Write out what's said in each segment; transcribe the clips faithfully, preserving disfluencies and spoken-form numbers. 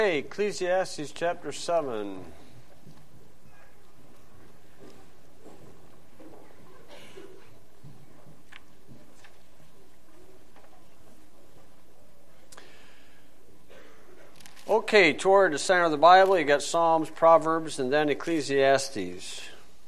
Okay, Ecclesiastes chapter seven. Okay, toward the center of the Bible, you got Psalms, Proverbs, and then Ecclesiastes.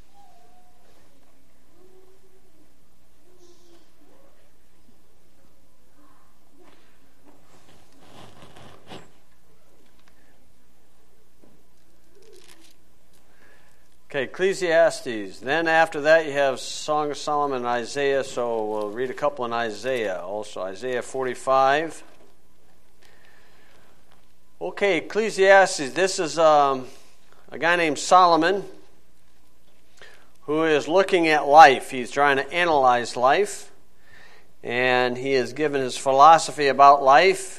Okay, Ecclesiastes. Then after that you have Song of Solomon and Isaiah, so we'll read a couple in Isaiah also. Isaiah forty-five. Okay, Ecclesiastes. This is um, a guy named Solomon who is looking at life. He's trying to analyze life, and he has given his philosophy about life.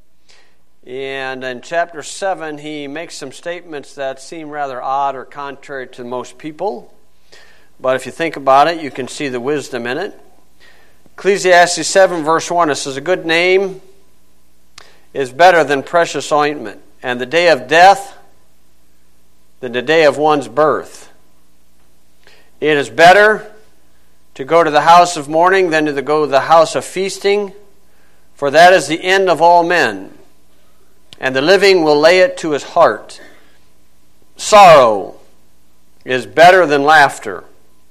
And in chapter seven, he makes some statements that seem rather odd or contrary to most people. But if you think about it, you can see the wisdom in it. Ecclesiastes seven, verse one, it says, "A good name is better than precious ointment, and the day of death than the day of one's birth. It is better to go to the house of mourning than to go to the house of feasting, for that is the end of all men. And the living will lay it to his heart. Sorrow is better than laughter.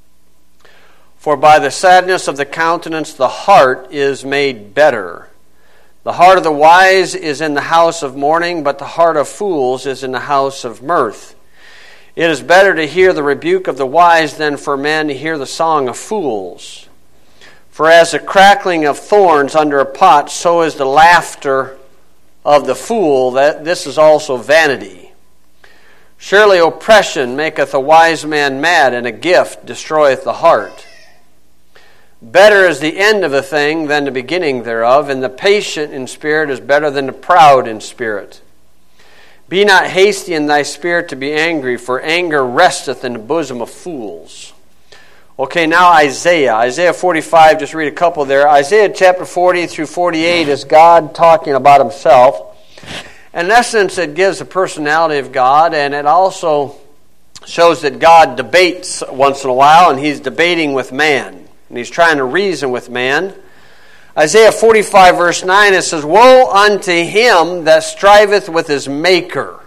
For by the sadness of the countenance the heart is made better. The heart of the wise is in the house of mourning, but the heart of fools is in the house of mirth. It is better to hear the rebuke of the wise than for men to hear the song of fools. For as the crackling of thorns under a pot, so is the laughter of the fool, that this is also vanity. Surely oppression maketh a wise man mad, and a gift destroyeth the heart. Better is the end of a thing than the beginning thereof, and the patient in spirit is better than the proud in spirit. Be not hasty in thy spirit to be angry, for anger resteth in the bosom of fools." Okay, now Isaiah. Isaiah forty-five, just read a couple there. Isaiah chapter forty through forty-eight is God talking about himself. In essence, it gives the personality of God, and it also shows that God debates once in a while, and he's debating with man, and he's trying to reason with man. Isaiah forty-five, verse nine, it says, "Woe unto him that striveth with his maker."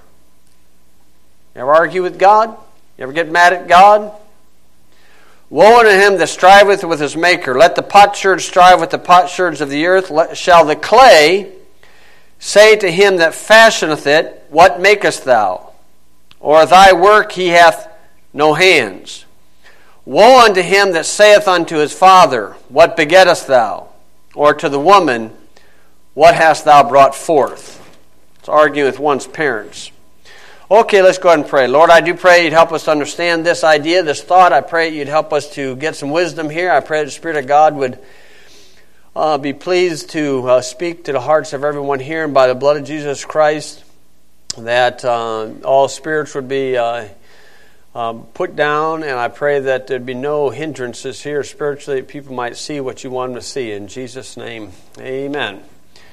You ever argue with God? You ever get mad at God? "Woe unto him that striveth with his maker. Let the potsherd strive with the potsherds of the earth. Let, shall the clay say to him that fashioneth it, What makest thou? Or thy work he hath no hands. Woe unto him that saith unto his father, What begettest thou? Or to the woman, What hast thou brought forth?" It's arguing with one's parents. Okay, let's go ahead and pray. Lord, I do pray you'd help us to understand this idea, this thought. I pray you'd help us to get some wisdom here. I pray the Spirit of God would uh, be pleased to uh, speak to the hearts of everyone here, and by the blood of Jesus Christ, that uh, all spirits would be uh, um, put down, and I pray that there'd be no hindrances here spiritually, that people might see what you want them to see. In Jesus' name, amen.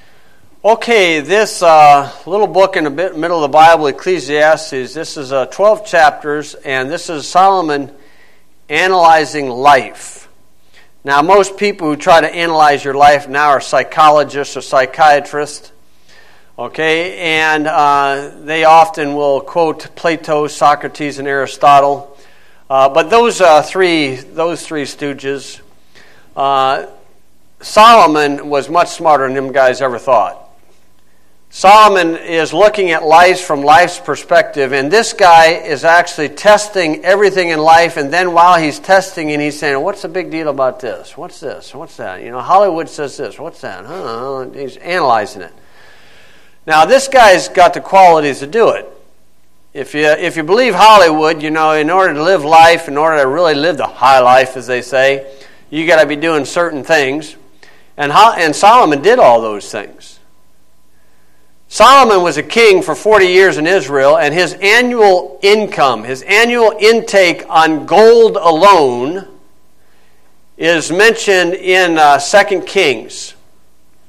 Okay, this uh, little book in the bit, middle of the Bible, Ecclesiastes, this is uh, twelve chapters, and this is Solomon analyzing life. Now, most people who try to analyze your life now are psychologists or psychiatrists, okay, and uh, they often will quote Plato, Socrates, and Aristotle. Uh, but those uh, three, those three stooges, uh, Solomon was much smarter than them guys ever thought. Solomon is looking at life from life's perspective, and this guy is actually testing everything in life, and then while he's testing it, he's saying, what's the big deal about this? What's this? What's that? You know, Hollywood says this. What's that? Huh? He's analyzing it. Now, this guy's got the qualities to do it. If you, if you believe Hollywood, you know, in order to live life, in order to really live the high life, as they say, you got to be doing certain things. And, and Solomon did all those things. Solomon was a king for forty years in Israel, and his annual income, his annual intake on gold alone is mentioned in uh, Second Kings.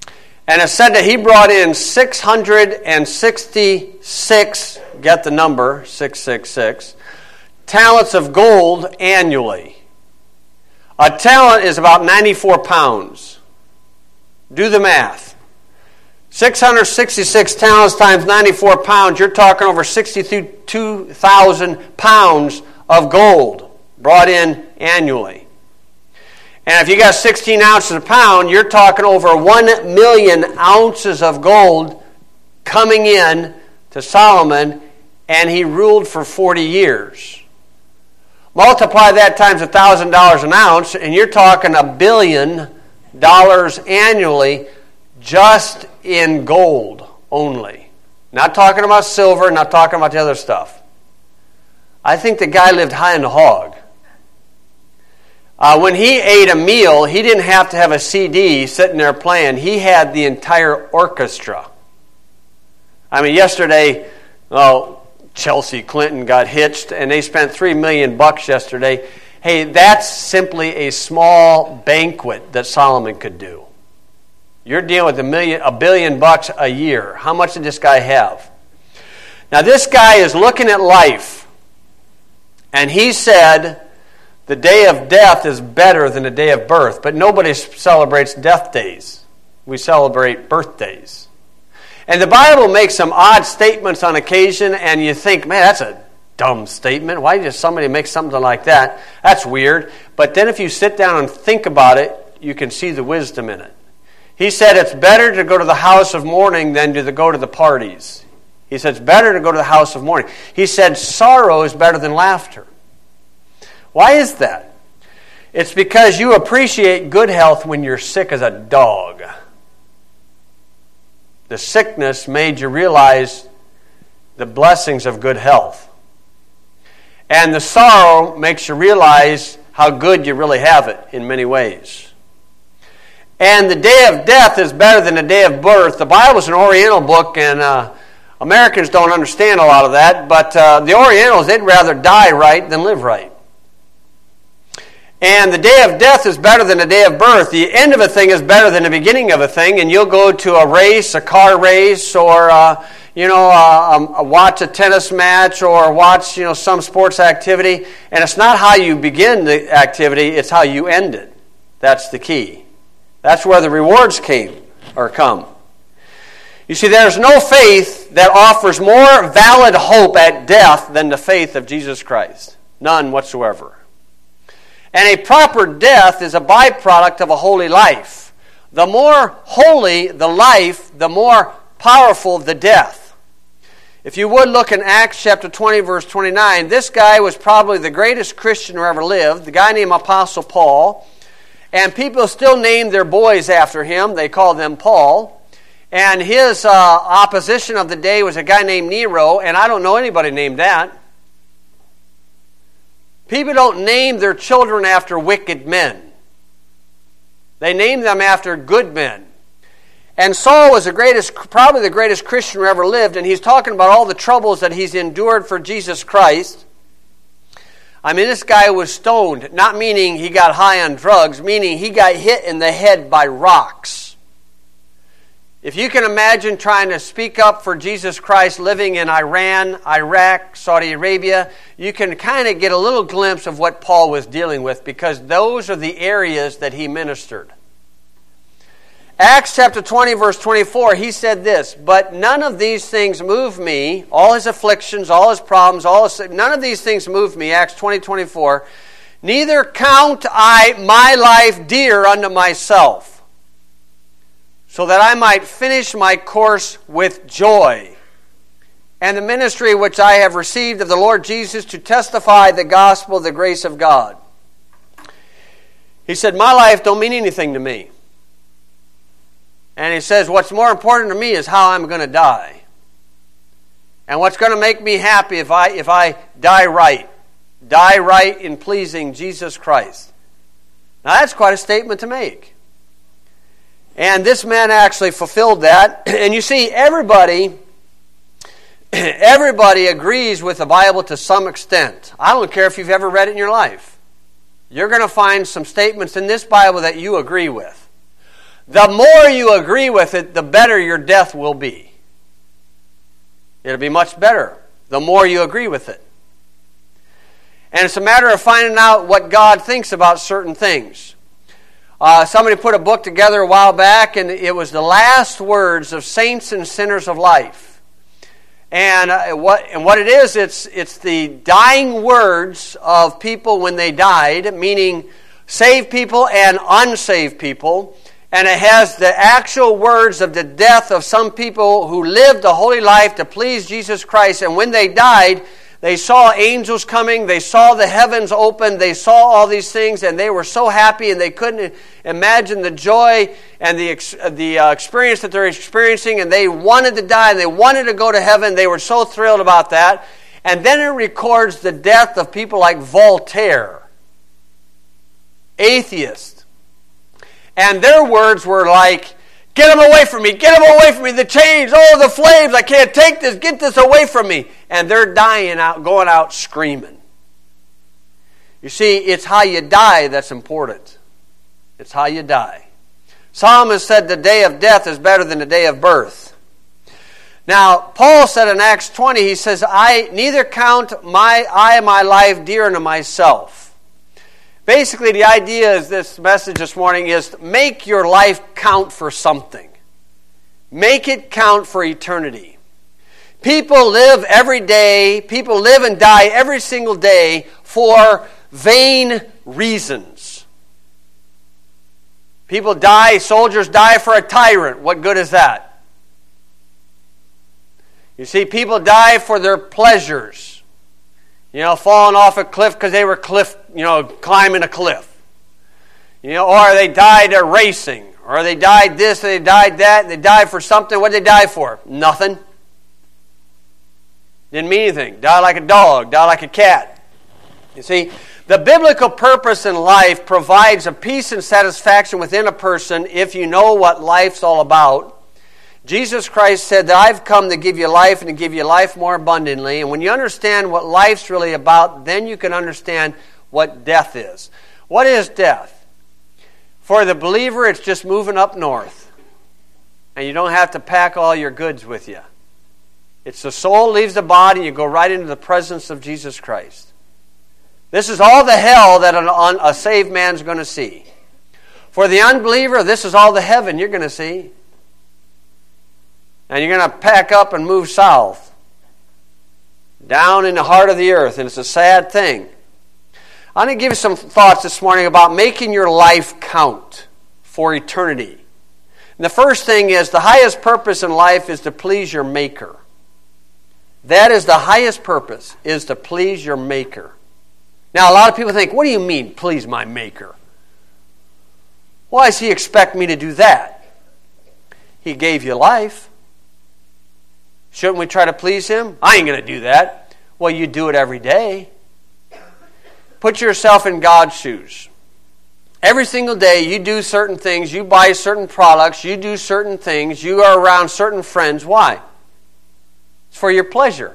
And it said that he brought in six hundred sixty-six, get the number, six six six, talents of gold annually. A talent is about ninety-four pounds. Do the math. six hundred sixty-six talents times ninety-four pounds, you're talking over sixty-two thousand pounds of gold brought in annually. And if you got sixteen ounces a pound, you're talking over one million ounces of gold coming in to Solomon, and he ruled for forty years. Multiply that times one thousand dollars an ounce, and you're talking a billion dollars annually just in gold only. Not talking about silver, not talking about the other stuff. I think the guy lived high in the hog. Uh, when he ate a meal, he didn't have to have a C D sitting there playing. He had the entire orchestra. I mean, yesterday, oh, Chelsea Clinton got hitched, and they spent three million bucks yesterday. Hey, that's simply a small banquet that Solomon could do. You're dealing with a million, a billion bucks a year. How much did this guy have? Now, this guy is looking at life, and he said, the day of death is better than the day of birth. But nobody celebrates death days. We celebrate birthdays. And the Bible makes some odd statements on occasion, and you think, man, that's a dumb statement. Why does somebody make something like that? That's weird. But then if you sit down and think about it, you can see the wisdom in it. He said it's better to go to the house of mourning than to go to the parties. He said it's better to go to the house of mourning. He said sorrow is better than laughter. Why is that? It's because you appreciate good health when you're sick as a dog. The sickness made you realize the blessings of good health. And the sorrow makes you realize how good you really have it in many ways. And the day of death is better than the day of birth. The Bible's an Oriental book, and uh, Americans don't understand a lot of that, but uh, the Orientals, they'd rather die right than live right. And the day of death is better than the day of birth. The end of a thing is better than the beginning of a thing. And you'll go to a race, a car race, or uh, you know, uh, um, watch a tennis match, or watch you know some sports activity. And it's not how you begin the activity; it's how you end it. That's the key. That's where the rewards came or come. You see, there's no faith that offers more valid hope at death than the faith of Jesus Christ. None whatsoever. And a proper death is a byproduct of a holy life. The more holy the life, the more powerful the death. If you would look in Acts chapter twenty, verse twenty-nine, this guy was probably the greatest Christian who ever lived, the guy named Apostle Paul. And people still name their boys after him. They call them Paul. And his uh, opposition of the day was a guy named Nero, and I don't know anybody named that. People don't name their children after wicked men. They name them after good men. And Saul was the greatest, probably the greatest Christian who ever lived, and he's talking about all the troubles that he's endured for Jesus Christ. I mean, this guy was stoned, not meaning he got high on drugs, meaning he got hit in the head by rocks. If you can imagine trying to speak up for Jesus Christ living in Iran, Iraq, Saudi Arabia, you can kind of get a little glimpse of what Paul was dealing with, because those are the areas that he ministered. Acts chapter twenty, verse twenty-four, he said this, "But none of these things move me," all his afflictions, all his problems, all his, none of these things move me, Acts twenty, twenty-four, "Neither count I my life dear unto myself, so that I might finish my course with joy, and the ministry which I have received of the Lord Jesus to testify the gospel of the grace of God." He said, my life don't mean anything to me. And he says, what's more important to me is how I'm going to die. And what's going to make me happy if I if I die right. Die right in pleasing Jesus Christ. Now that's quite a statement to make. And this man actually fulfilled that. And you see, everybody, everybody agrees with the Bible to some extent. I don't care if you've ever read it in your life. You're going to find some statements in this Bible that you agree with. the more you agree with it, the better your death will be. It'll be much better the more you agree with it. And it's a matter of finding out what God thinks about certain things. Uh, somebody put a book together a while back, and it was the last words of saints and sinners of life. And uh, what and what it is, it's it's the dying words of people when they died, meaning saved people and unsaved people. And it has the actual words of the death of some people who lived a holy life to please Jesus Christ. And when they died, they saw angels coming, they saw the heavens open, they saw all these things, and they were so happy, and they couldn't imagine the joy and the the uh, experience that they're experiencing, and they wanted to die, and they wanted to go to heaven. They were so thrilled about that. And then it records the death of people like Voltaire, atheists. And their words were like, get them away from me, get them away from me, the chains, oh, the flames, I can't take this, get this away from me. And they're dying out, going out screaming. You see, it's how you die that's important. It's how you die. Solomon said the day of death is better than the day of birth. Now, Paul said in Acts twenty, he says, I neither count my I my life dear unto myself. Basically, the idea is this message this morning is make your life count for something. Make it count for eternity. People live every day, people live and die every single day for vain reasons. People die, soldiers die for a tyrant. What good is that? You see, people die for their pleasures. You know, falling off a cliff because they were cliff, you know, climbing a cliff. You know, or they died uh, racing, or they died this, or they died that, and they died for something. What did they die for? Nothing. Didn't mean anything. Died like a dog, died like a cat. You see, the biblical purpose in life provides a peace and satisfaction within a person if you know what life's all about. Jesus Christ said that I've come to give you life and to give you life more abundantly. And when you understand what life's really about, then you can understand what death is. What is death? For the believer, it's just moving up north. And you don't have to pack all your goods with you. It's the soul leaves the body, you go right into the presence of Jesus Christ. This is all the hell that an, a saved man's going to see. For the unbeliever, this is all the heaven you're going to see. And you're going to pack up and move south, down in the heart of the earth, and it's a sad thing. I'm going to give you some thoughts this morning about making your life count for eternity. And the first thing is, the highest purpose in life is to please your Maker. That is the highest purpose, is to please your Maker. Now, a lot of people think, what do you mean, please my Maker? Why does He expect me to do that? He gave you life. Shouldn't we try to please Him? I ain't going to do that. Well, you do it every day. Put yourself in God's shoes. Every single day you do certain things, you buy certain products, you do certain things, you are around certain friends. Why? It's for your pleasure.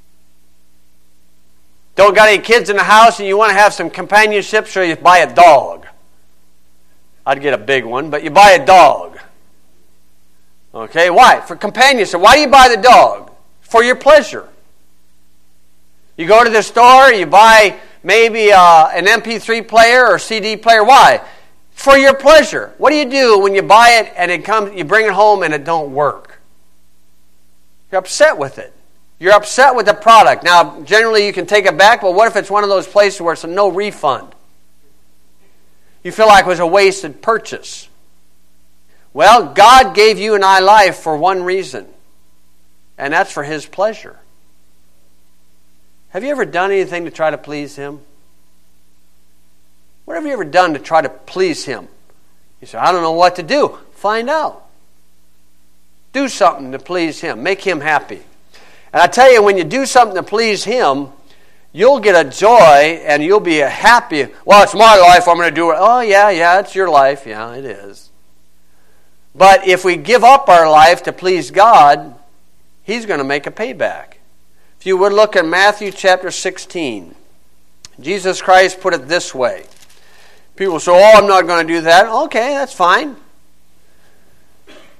Don't got any kids in the house and you want to have some companionship, so you buy a dog. I'd get a big one, but you buy a dog. Okay, why? For companionship. Why do you buy the dog? For your pleasure. You go to the store, you buy maybe uh, an M P three player or C D player. Why? For your pleasure. What do you do when you buy it and it comes? You bring it home and it don't work? You're upset with it. You're upset with the product. Now, generally you can take it back, but what if it's one of those places where it's a no refund? You feel like it was a wasted purchase. Well, God gave you and I life for one reason, and that's for His pleasure. Have you ever done anything to try to please Him? What have you ever done to try to please Him? You say, I don't know what to do. Find out. Do something to please Him. Make Him happy. And I tell you, when you do something to please Him, you'll get a joy and you'll be happy. Well, it's my life, I'm going to do it. Oh, yeah, yeah, it's your life. Yeah, it is. But if we give up our life to please God, He's going to make a payback. If you would look at Matthew chapter sixteen, Jesus Christ put it this way. People say, oh, I'm not going to do that. Okay, that's fine.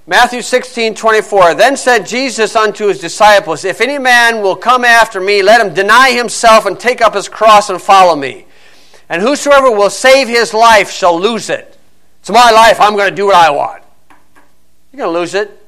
Matthew sixteen twenty-four. Then said Jesus unto his disciples, If any man will come after me, let him deny himself and take up his cross and follow me. And whosoever will save his life shall lose it. It's my life. I'm going to do what I want. You're going to lose it.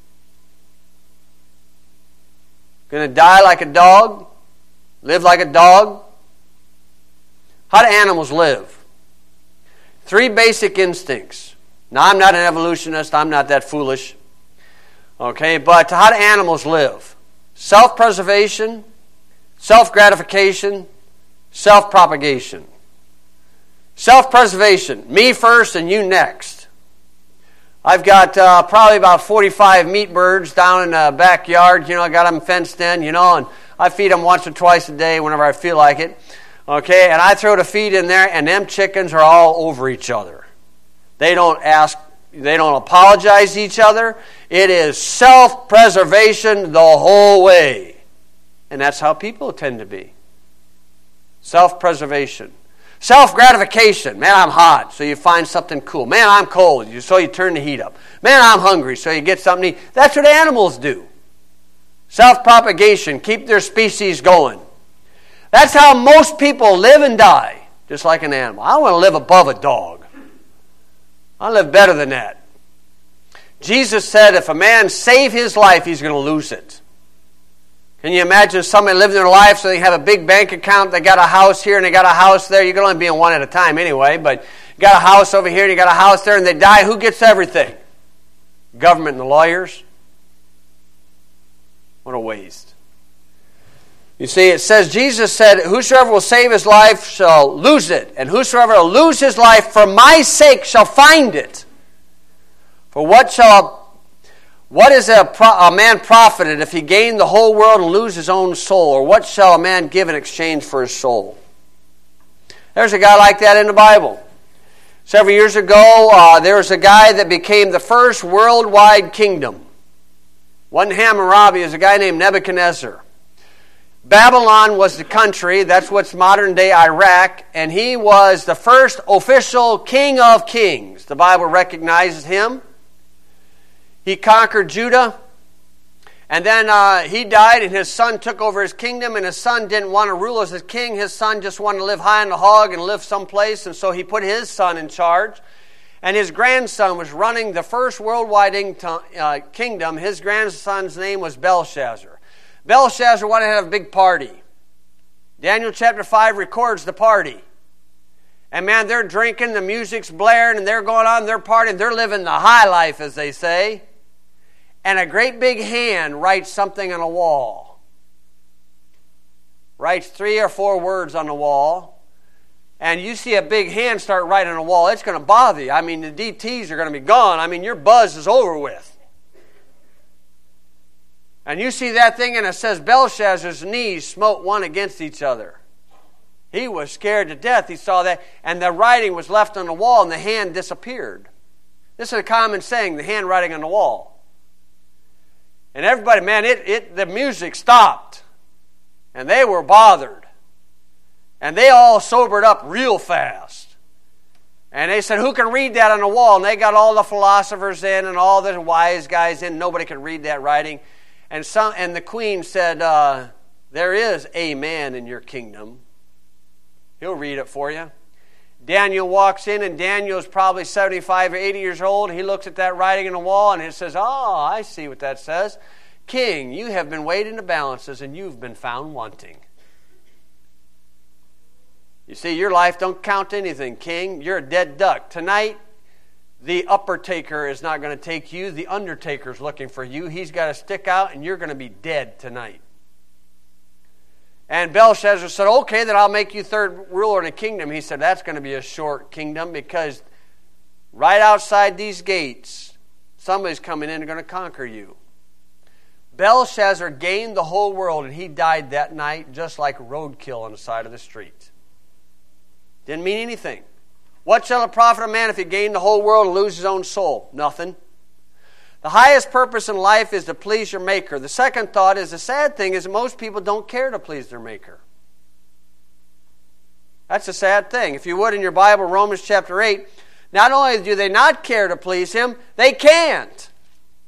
Going to die like a dog? Live like a dog? How do animals live? Three basic instincts. Now, I'm not an evolutionist. I'm not that foolish. Okay, but how do animals live? Self-preservation, self-gratification, self-propagation. Self-preservation. Me first and you next. I've got uh, probably about forty-five meat birds down in the backyard. You know, I got them fenced in, you know, and I feed them once or twice a day whenever I feel like it. Okay, and I throw the feed in there, and them chickens are all over each other. They don't ask, they don't apologize to each other. It is self-preservation the whole way. And that's how people tend to be. Self-preservation. Self-gratification. Man, I'm hot, so you find something cool. Man, I'm cold, so you turn the heat up. Man, I'm hungry, so you get something to eat. That's what animals do. Self-propagation. Keep their species going. That's how most people live and die, just like an animal. I want to live above a dog. I live better than that. Jesus said if a man save his life, he's going to lose it. Can you imagine somebody living their life so they have a big bank account, they got a house here and they got a house there. You can only be in one at a time anyway, but you got a house over here and you got a house there and they die. Who gets everything? Government and the lawyers. What a waste. You see, it says, Jesus said, whosoever will save his life shall lose it, and whosoever will lose his life for my sake shall find it. For what shall what is a, pro, a man profited if he gain the whole world and lose his own soul? Or what shall a man give in exchange for his soul? There's a guy like that in the Bible. Several years ago, uh, there was a guy that became the first worldwide kingdom. Wasn't Hammurabi, it was a guy named Nebuchadnezzar. Babylon was the country, that's what's modern-day Iraq, and he was the first official king of kings. The Bible recognizes him. He conquered Judah, and then uh, he died, and his son took over his kingdom, and his son didn't want to rule as his king. His son just wanted to live high on the hog and live someplace, and so he put his son in charge. And his grandson was running the first worldwide uh, kingdom. His grandson's name was Belshazzar. Belshazzar wanted to have a big party. Daniel chapter five records the party. And man, they're drinking, the music's blaring, and they're going on, they're partying, they're living the high life, as they say. And a great big hand writes something on a wall. Writes three or four words on the wall. And you see a big hand start writing on a wall, it's going to bother you. I mean, the D Ts are going to be gone. I mean, your buzz is over with. And you see that thing and it says Belshazzar's knees smote one against each other. He was scared to death. He saw that. And the writing was left on the wall and the hand disappeared. This is a common saying, the handwriting on the wall. And everybody, man, it, it the music stopped. And they were bothered. And they all sobered up real fast. And they said, who can read that on the wall? And they got all the philosophers in and all the wise guys in. Nobody could read that writing. And some, and the queen said, uh, there is a man in your kingdom. He'll read it for you. Daniel walks in, and Daniel's probably seventy-five or eighty years old. He looks at that writing on the wall, and it says, oh, I see what that says. King, you have been weighed in the balances, and you've been found wanting. You see, your life don't count anything, king. You're a dead duck. Tonight, the upper taker is not going to take you. The undertaker's looking for you. He's got to stick out, and you're going to be dead tonight. And Belshazzar said, okay, then I'll make you third ruler in the kingdom. He said, that's going to be a short kingdom because right outside these gates, somebody's coming in and going to conquer you. Belshazzar gained the whole world, and he died that night just like roadkill on the side of the street. Didn't mean anything. What shall it profit a man if he gain the whole world and lose his own soul? Nothing. The highest purpose in life is to please your Maker. The second thought is the sad thing is that most people don't care to please their Maker. That's a sad thing. If you would in your Bible, Romans chapter eight, not only do they not care to please Him, they can't.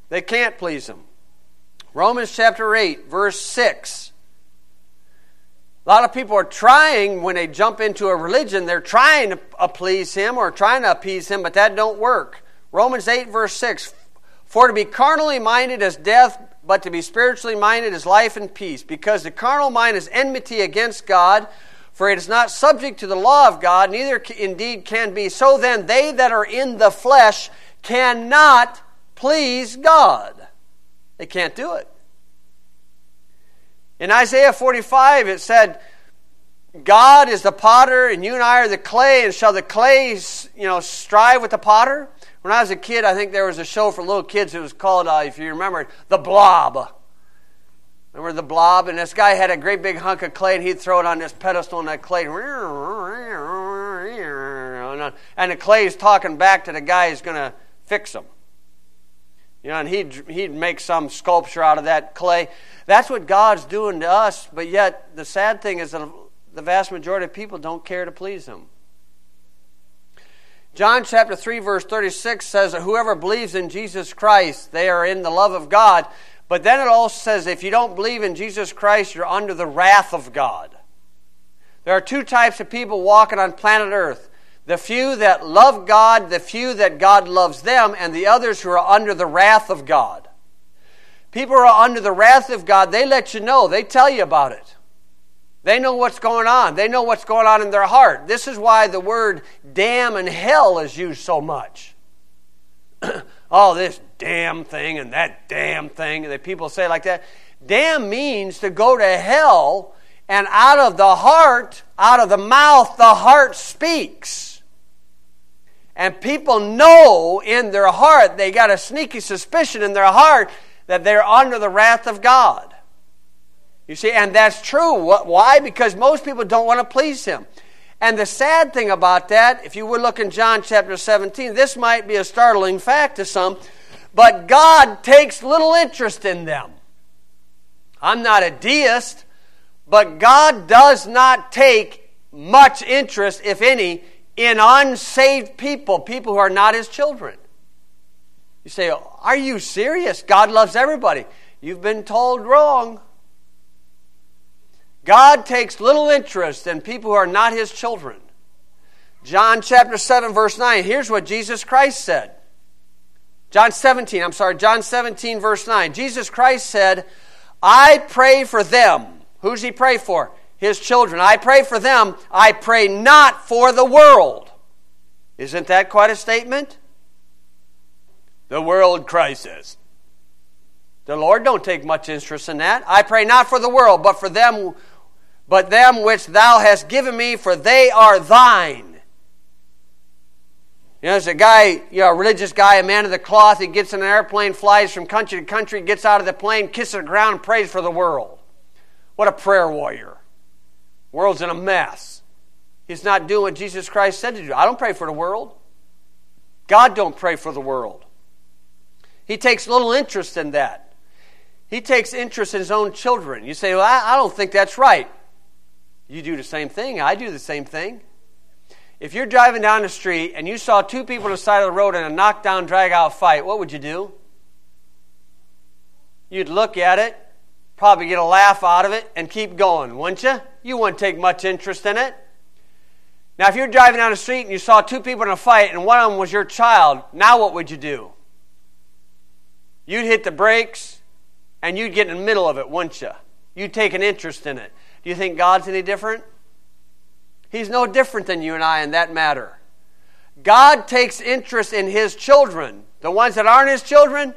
They can't please him. Romans chapter eight, verse six. A lot of people are trying, when they jump into a religion, they're trying to please him or trying to appease him, but that don't work. Romans eight, verse six. For to be carnally minded is death, but to be spiritually minded is life and peace. Because the carnal mind is enmity against God, for it is not subject to the law of God, neither indeed can be. So then they that are in the flesh cannot please God. They can't do it. In Isaiah forty-five, it said, God is the potter, and you and I are the clay, and shall the clay, you know, strive with the potter? When I was a kid, I think there was a show for little kids. It was called, uh, if you remember, The Blob. Remember The Blob? And this guy had a great big hunk of clay, and he'd throw it on this pedestal, and that clay, and the clay is talking back to the guy who's going to fix him. You know, and he'd, he'd make some sculpture out of that clay. That's what God's doing to us, but yet the sad thing is that the vast majority of people don't care to please him. John chapter three, verse thirty-six says that whoever believes in Jesus Christ, they are in the love of God. But then it also says if you don't believe in Jesus Christ, you're under the wrath of God. There are two types of people walking on planet Earth. The few that love God, the few that God loves them, and the others who are under the wrath of God. People who are under the wrath of God, they let you know. They tell you about it. They know what's going on. They know what's going on in their heart. This is why the word damn and hell is used so much. Oh, this damn thing and that damn thing. That people say like that. Damn means to go to hell, and out of the heart, out of the mouth, the heart speaks. And people know in their heart, they got a sneaky suspicion in their heart that they're under the wrath of God. You see, and that's true. Why? Because most people don't want to please him. And the sad thing about that, if you would look in John chapter seventeen, this might be a startling fact to some, but God takes little interest in them. I'm not a deist, but God does not take much interest, if any, in unsaved people, people who are not his children. You say, are you serious? God loves everybody. You've been told wrong. God takes little interest in people who are not his children. John chapter seven, verse nine. Here's what Jesus Christ said. John seventeen, I'm sorry, John seventeen, verse nine. Jesus Christ said, I pray for them. Who's he pray for? His children. I pray for them. I pray not for the world. Isn't that quite a statement? The world, Christ says. The Lord don't take much interest in that. I pray not for the world, but for them, but them which thou hast given me, for they are thine. You know, there's a guy, you know, a religious guy, a man of the cloth. He gets in an airplane, flies from country to country, gets out of the plane, kisses the ground, and prays for the world. What a prayer warrior. World's in a mess. He's not doing what Jesus Christ said to do. I don't pray for the world. God don't pray for the world. He takes little interest in that. He takes interest in his own children. You say, well, I, I don't think that's right. You do the same thing. I do the same thing. If you're driving down the street and you saw two people on the side of the road in a knockdown, drag-out fight, what would you do? You'd look at it, probably get a laugh out of it, and keep going, wouldn't you? You wouldn't take much interest in it. Now, if you're driving down the street and you saw two people in a fight and one of them was your child, now what would you do? You'd hit the brakes and you'd get in the middle of it, wouldn't you? You'd take an interest in it. Do you think God's any different? He's no different than you and I in that matter. God takes interest in his children. The ones that aren't his children,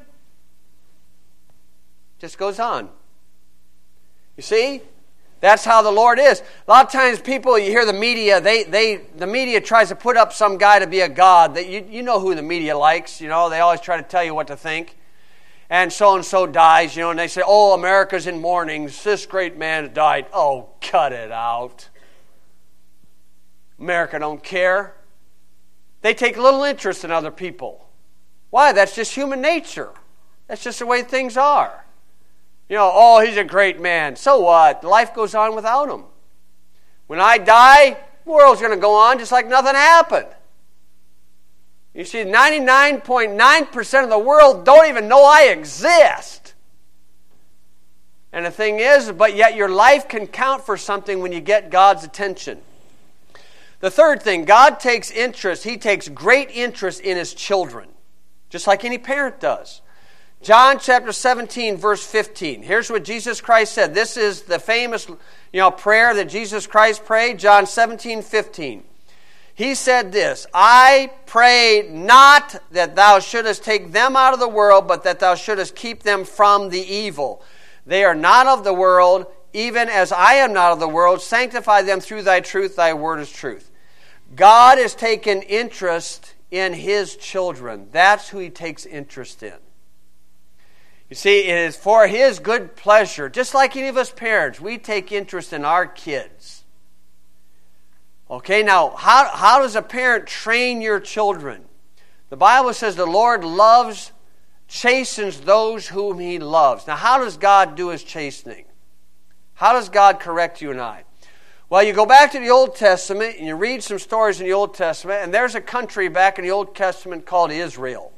just goes on. You see? That's how the Lord is. A lot of times people, you hear the media, they, they, the media tries to put up some guy to be a god. That you, you know who the media likes. You know, they always try to tell you what to think. And so-and-so dies, you know, and they say, oh, America's in mourning. This great man died. Oh, cut it out. America don't care. They take little interest in other people. Why? That's just human nature. That's just the way things are. You know, oh, he's a great man. So what? Life goes on without him. When I die, the world's going to go on just like nothing happened. You see, ninety-nine point nine percent of the world don't even know I exist. And the thing is, but yet your life can count for something when you get God's attention. The third thing, God takes interest. He takes great interest in His children, just like any parent does. John chapter seventeen, verse fifteen. Here's what Jesus Christ said. This is the famous, you know, prayer that Jesus Christ prayed. John seventeen, fifteen. He said this, I pray not that thou shouldest take them out of the world, but that thou shouldest keep them from the evil. They are not of the world, even as I am not of the world. Sanctify them through thy truth. Thy word is truth. God has taken interest in His children. That's who He takes interest in. You see, it is for His good pleasure, just like any of us parents, we take interest in our kids. Okay, now, how, how does a parent train your children? The Bible says the Lord loves, chastens those whom He loves. Now, how does God do His chastening? How does God correct you and I? Well, you go back to the Old Testament and you read some stories in the Old Testament, and there's a country back in the Old Testament called Israel.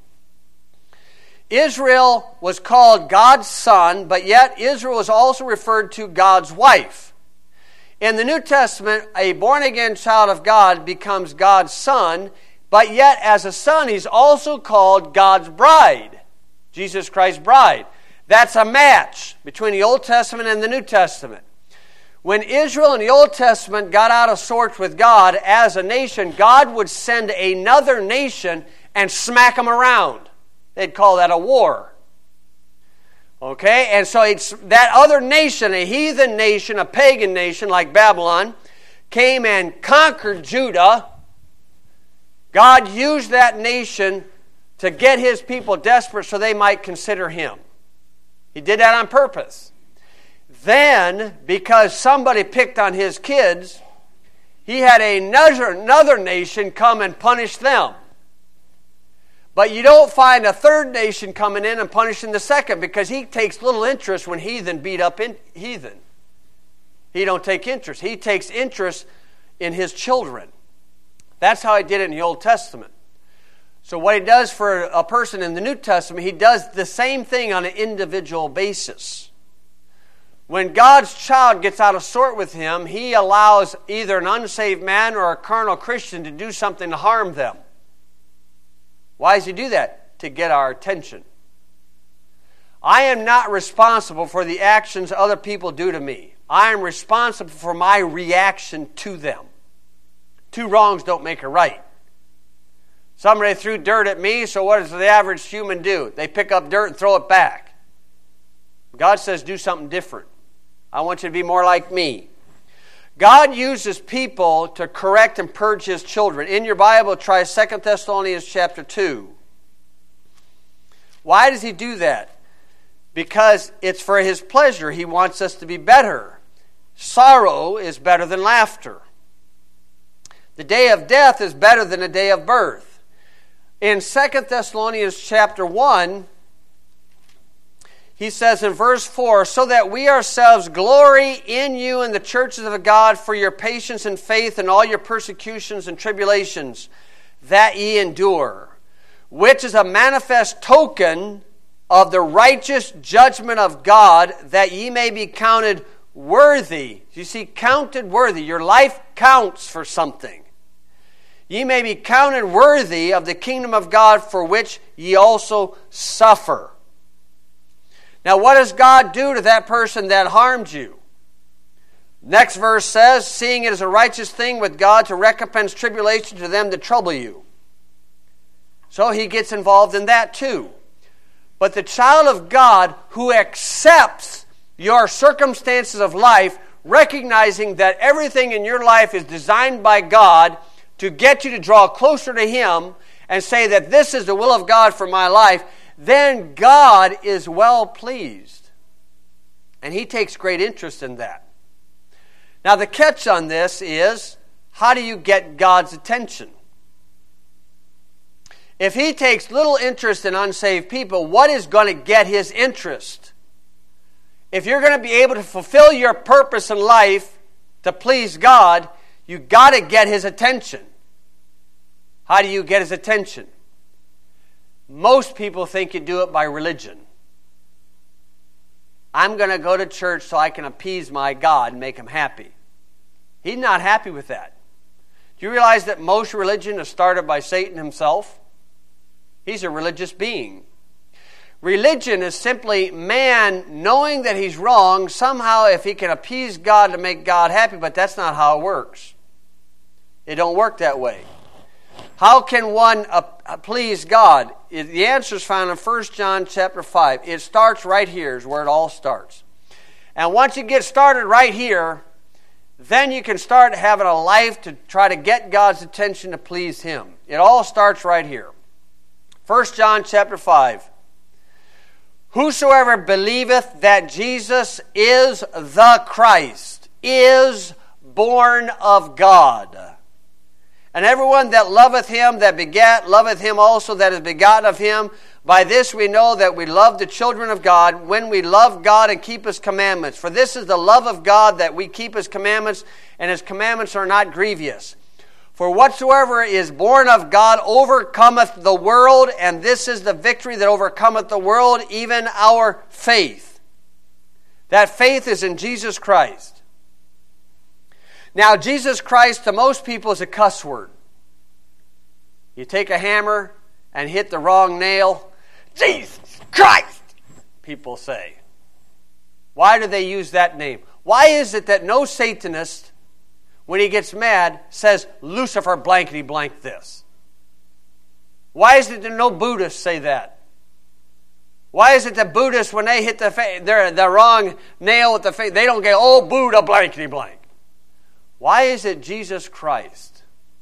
Israel was called God's son, but yet Israel is also referred to God's wife. In the New Testament, a born-again child of God becomes God's son, but yet as a son, he's also called God's bride, Jesus Christ's bride. That's a match between the Old Testament and the New Testament. When Israel in the Old Testament got out of sorts with God as a nation, God would send another nation and smack them around. They'd call that a war. Okay, and so it's that other nation, a heathen nation, a pagan nation like Babylon, came and conquered Judah. God used that nation to get His people desperate so they might consider Him. He did that on purpose. Then, because somebody picked on His kids, He had another, another nation come and punish them. But you don't find a third nation coming in and punishing the second, because He takes little interest when heathen beat up in heathen. He don't take interest. He takes interest in His children. That's how He did it in the Old Testament. So what He does for a person in the New Testament, He does the same thing on an individual basis. When God's child gets out of sort with Him, He allows either an unsaved man or a carnal Christian to do something to harm them. Why does He do that? To get our attention. I am not responsible for the actions other people do to me. I am responsible for my reaction to them. Two wrongs don't make a right. Somebody threw dirt at me, so what does the average human do? They pick up dirt and throw it back. God says, do something different. I want you to be more like me. God uses people to correct and purge His children. In your Bible, try Second Thessalonians chapter two. Why does He do that? Because it's for His pleasure. He wants us to be better. Sorrow is better than laughter. The day of death is better than the day of birth. In Second Thessalonians chapter one, he says in verse four, so that we ourselves glory in you and the churches of God for your patience and faith in all your persecutions and tribulations that ye endure, which is a manifest token of the righteous judgment of God, that ye may be counted worthy. You see, counted worthy. Your life counts for something. Ye may be counted worthy of the kingdom of God, for which ye also suffer. Now, what does God do to that person that harmed you? Next verse says, seeing it is a righteous thing with God to recompense tribulation to them that trouble you. So He gets involved in that too. But the child of God who accepts your circumstances of life, recognizing that everything in your life is designed by God to get you to draw closer to Him and say that this is the will of God for my life, then God is well pleased. And He takes great interest in that. Now the catch on this is, how do you get God's attention? If He takes little interest in unsaved people, what is going to get His interest? If you're going to be able to fulfill your purpose in life to please God, you've got to get His attention. How do you get His attention? Most people think you do it by religion. I'm going to go to church so I can appease my God and make him happy. He's not happy with that. Do you realize that most religion is started by Satan himself? He's a religious being. Religion is simply man knowing that he's wrong, somehow if he can appease God to make God happy, but that's not how it works. It don't work that way. How can one uh, please God? The answer is found in First John chapter five. It starts right here is where it all starts. And once you get started right here, then you can start having a life to try to get God's attention to please him. It all starts right here. First John chapter five. Whosoever believeth that Jesus is the Christ is born of God. And everyone that loveth him that begat, loveth him also that is begotten of him. By this we know that we love the children of God, when we love God and keep his commandments. For this is the love of God, that we keep his commandments, and his commandments are not grievous. For whatsoever is born of God overcometh the world, and this is the victory that overcometh the world, even our faith. That faith is in Jesus Christ. Now, Jesus Christ to most people is a cuss word. You take a hammer and hit the wrong nail, Jesus Christ, people say. Why do they use that name? Why is it that no Satanist, when he gets mad, says, Lucifer blankety blank this? Why is it that no Buddhists say that? Why is it that Buddhists, when they hit the, fa- their, the wrong nail with the face, they don't get, oh, Buddha blankety blank? Why is it Jesus Christ?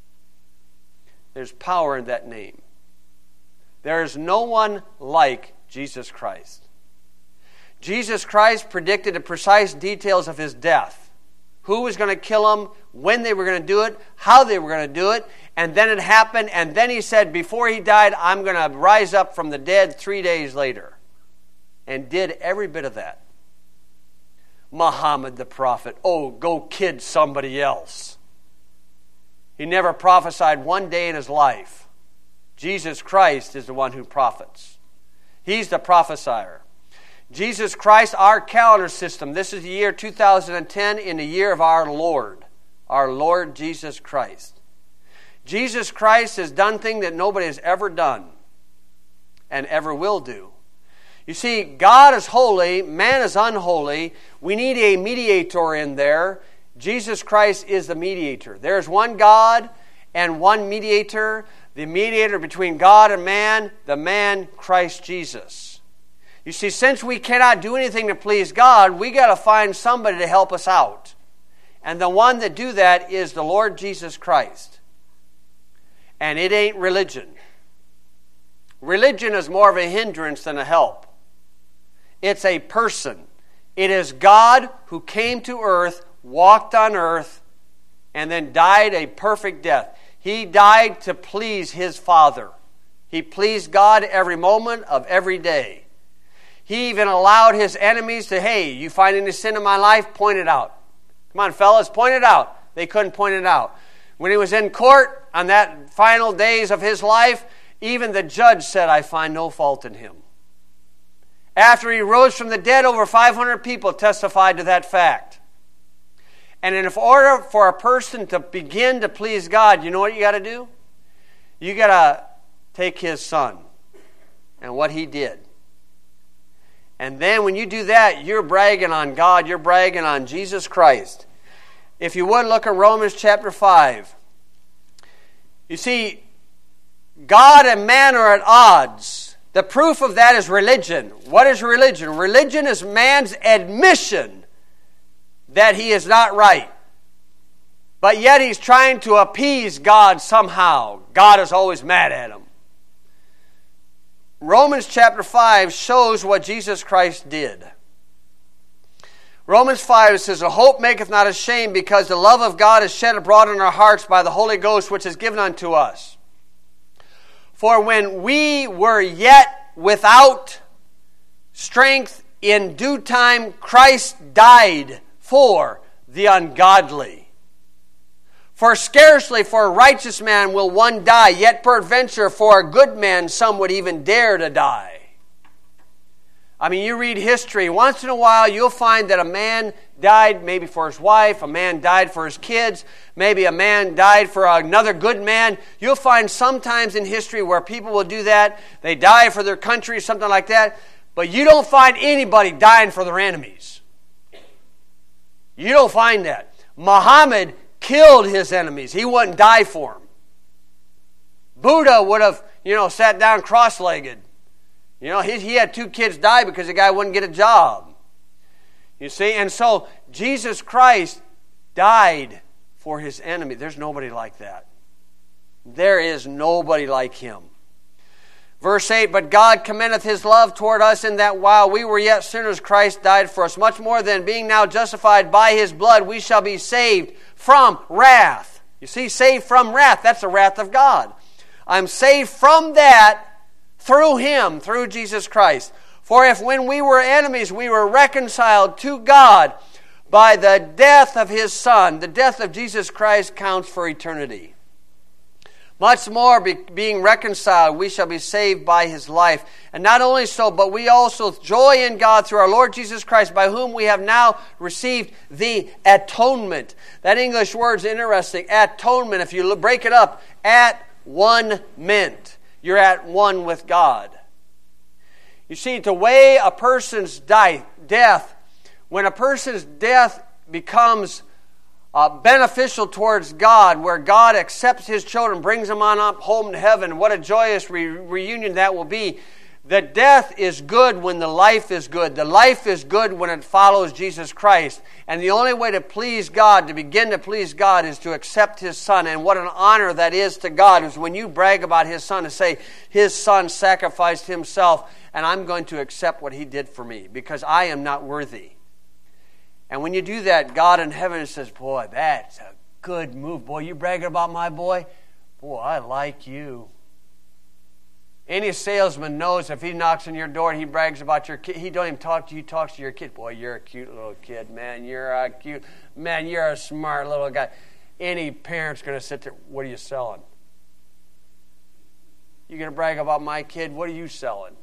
There's power in that name. There is no one like Jesus Christ. Jesus Christ predicted the precise details of his death. Who was going to kill him, when they were going to do it, how they were going to do it, and then it happened, and then he said, before he died, I'm going to rise up from the dead three days later. And did every bit of that. Muhammad the prophet, oh, go kid somebody else. He never prophesied one day in his life. Jesus Christ is the one who prophets. He's the prophesier. Jesus Christ, our calendar system. This is the year two thousand ten, in the year of our Lord. Our Lord Jesus Christ. Jesus Christ has done things that nobody has ever done and ever will do. You see, God is holy, man is unholy. We need a mediator in there. Jesus Christ is the mediator. There's one God and one mediator. The mediator between God and man, the man Christ Jesus. You see, since we cannot do anything to please God, we got to find somebody to help us out. And the one that do that is the Lord Jesus Christ. And it ain't religion. Religion is more of a hindrance than a help. It's a person. It is God who came to earth, walked on earth, and then died a perfect death. He died to please his Father. He pleased God every moment of every day. He even allowed his enemies to, hey, you find any sin in my life? Point it out. Come on, fellas, point it out. They couldn't point it out. When he was in court on that final days of his life, even the judge said, I find no fault in him. After he rose from the dead, over five hundred people testified to that fact. And in order for a person to begin to please God, you know what you got to do? You got to take his son and what he did. And then when you do that, you're bragging on God. You're bragging on Jesus Christ. If you would, look at Romans chapter five. You see, God and man are at odds. The proof of that is religion. What is religion? Religion is man's admission that he is not right. But yet he's trying to appease God somehow. God is always mad at him. Romans chapter five shows what Jesus Christ did. Romans five says, "A hope maketh not ashamed, because the love of God is shed abroad in our hearts by the Holy Ghost, which is given unto us. For when we were yet without strength, in due time Christ died for the ungodly. For scarcely for a righteous man will one die, yet peradventure for a good man some would even dare to die. I mean, you read history, once in a while you'll find that a man died maybe for his wife, a man died for his kids, maybe a man died for another good man. You'll find sometimes in history where people will do that. They die for their country, something like that. But you don't find anybody dying for their enemies. You don't find that. Muhammad killed his enemies. He wouldn't die for them. Buddha would have, you know, sat down cross-legged. You know, he, he had two kids die because the guy wouldn't get a job. You see, and so Jesus Christ died for his enemy. There's nobody like that. There is nobody like him. Verse eight, but God commendeth his love toward us in that while we were yet sinners, Christ died for us. Much more than being now justified by his blood, we shall be saved from wrath. You see, saved from wrath. That's the wrath of God. I'm saved from that through him, through Jesus Christ. For if when we were enemies, we were reconciled to God by the death of his Son, the death of Jesus Christ counts for eternity. Much more, be, being reconciled, we shall be saved by his life. And not only so, but we also joy in God through our Lord Jesus Christ, by whom we have now received the atonement. That English word's interesting. Atonement, if you break it up, at one meant. You're at one with God. You see, to weigh a person's die, death, when a person's death becomes uh, beneficial towards God, where God accepts his children, brings them on up home to heaven, what a joyous re- reunion that will be. The death is good when the life is good. The life is good when it follows Jesus Christ. And the only way to please God, to begin to please God, is to accept his Son. And what an honor that is to God is when you brag about his Son, to say, his Son sacrificed himself, and I'm going to accept what he did for me because I am not worthy. And when you do that, God in heaven says, boy, that's a good move. Boy, you bragging about my boy? Boy, I like you. Any salesman knows if he knocks on your door and he brags about your kid, he don't even talk to you, he talks to your kid. Boy, you're a cute little kid, man. You're a cute, man, you're a smart little guy. Any parent's going to sit there, what are you selling? You going to brag about my kid? What are you selling?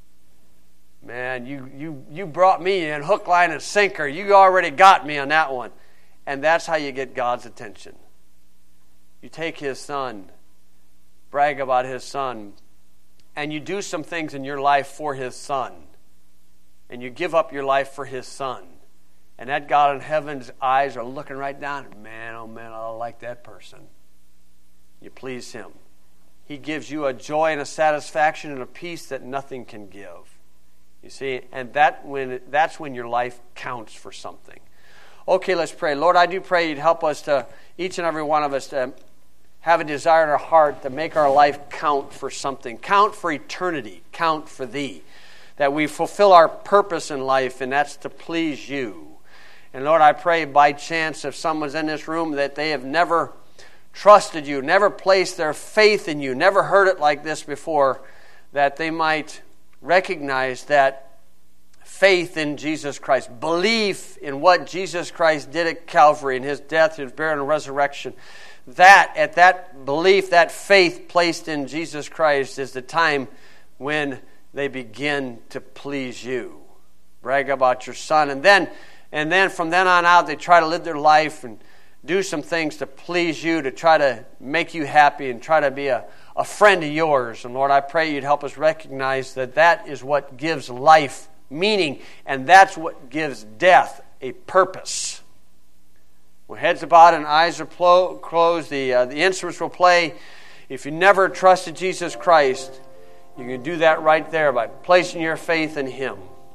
Man, you, you, you brought me in hook, line, and sinker. You already got me on that one. And that's how you get God's attention. You take his Son, brag about his Son, and you do some things in your life for his Son. And you give up your life for his Son. And that God in heaven's eyes are looking right down. Man, oh man, I like that person. You please him. He gives you a joy and a satisfaction and a peace that nothing can give. You see, and that when that's when your life counts for something. Okay, let's pray. Lord, I do pray you'd help us to, each and every one of us, to have a desire in our heart to make our life count for something. Count for eternity. Count for thee. That we fulfill our purpose in life, and that's to please you. And Lord, I pray by chance if someone's in this room that they have never trusted you, never placed their faith in you, never heard it like this before, that they might recognize that faith in Jesus Christ, belief in what Jesus Christ did at Calvary, in his death, his burial, and resurrection, that, at that belief, that faith placed in Jesus Christ is the time when they begin to please you. Brag about your Son. And then, and then from then on out, they try to live their life and do some things to please you, to try to make you happy and try to be a, a friend of yours. And Lord, I pray you'd help us recognize that that is what gives life meaning, and that's what gives death a purpose. When heads are bowed and eyes are plo- closed, the, uh, the instruments will play. If you never trusted Jesus Christ, you can do that right there by placing your faith in him.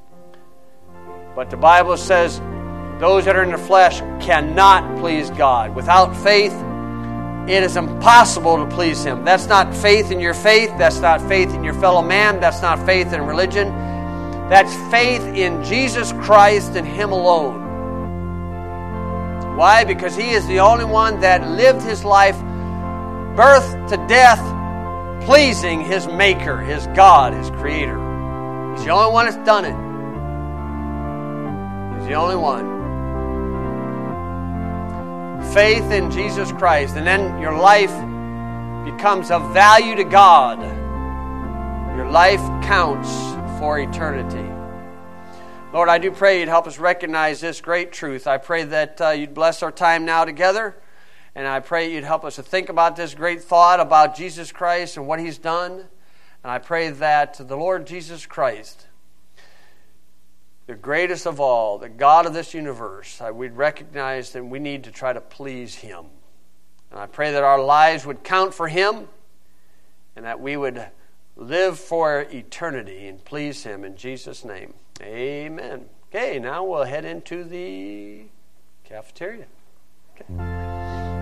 But the Bible says those that are in the flesh cannot please God. Without faith, it is impossible to please him. That's not faith in your faith. That's not faith in your fellow man. That's not faith in religion. That's faith in Jesus Christ and him alone. Why? Because he is the only one that lived his life, birth to death, pleasing his Maker, his God, his Creator. He's the only one that's done it. He's the only one. faith in Jesus Christ, and then your life becomes of value to God. Your life counts for eternity. Lord, I do pray you'd help us recognize this great truth. I pray that uh, you'd bless our time now together, and I pray you'd help us to think about this great thought about Jesus Christ and what he's done. And I pray that the Lord Jesus Christ, the greatest of all, the God of this universe, uh, we'd recognize that we need to try to please him. And I pray that our lives would count for him, and that we would live for eternity and please him in Jesus' name. Amen. Okay, now we'll head into the cafeteria. Okay.